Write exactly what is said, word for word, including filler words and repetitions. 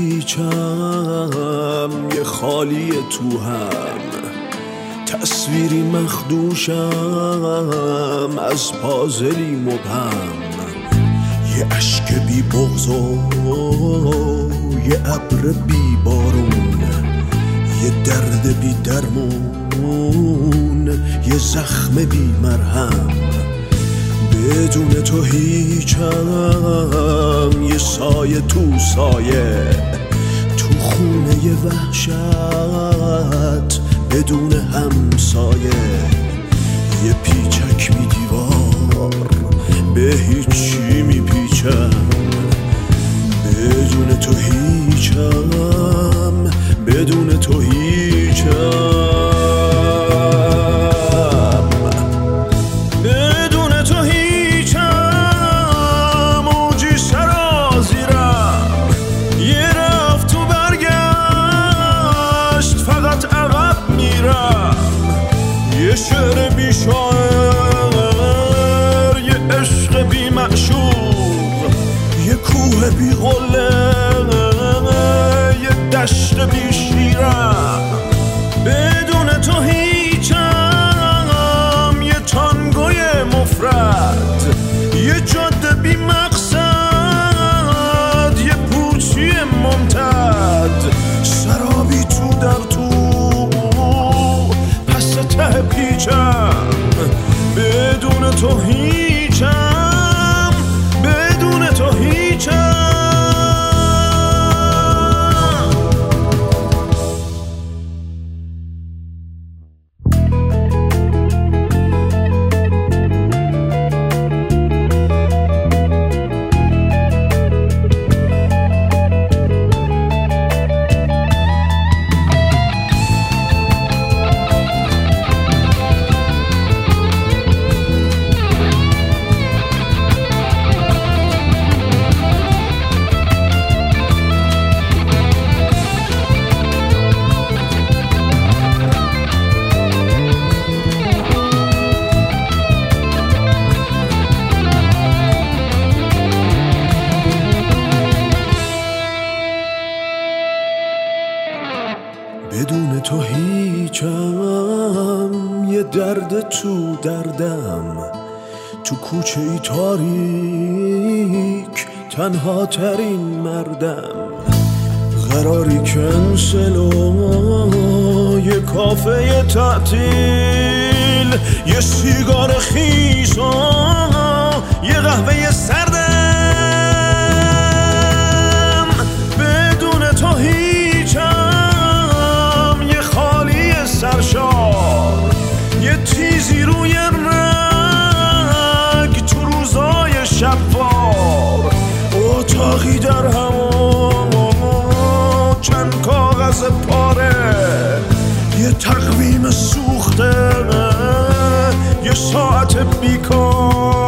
هیچم، یه خالی تو هم، تصویری مخدوشم از پازلی مبهم، یه عشق بی بغض و یه ابر بی بارون، یه درد بی درمون، یه زخم بی مرهم. بدون تو هیچم، یه سایه تو سایه، تو خونه یه وحشت بدون همسایه، یه پیچک بی دیوار به هیچی میپیچم. بدون تو هیچم، بدون تو هیچم، بدون تو هیچم. موجی سرازیرم، یه رفت تو برگشت، فقط عقب میرم. یه شعر بی شاعر، یه عشق بی معشوق، یه کوه بی قله، یه دشت بی شیرم. بدون تو هیچم، یه تانگوی مفرد، یه جاده بی مقصد، یه پوچی ممتد، سرابی تو در تو پس ته پیچم. بدون تو هیچم، بدون تو هیچم. بدون تو هیچم، یه درد تو دردم، تو کوچه ای تاریک تنها ترین مردم. قراری کنسل و یه کافه تعطیل، یه سیگار خیس و یه قهوه سردم. بدون تو هیچم، یه خالی سرشار، یه تیزی روی رگ تو روزای شبوار، اتاقی در هم چند کاغذ پاره، یه تقویم سوخته، یه ساعت بیکار.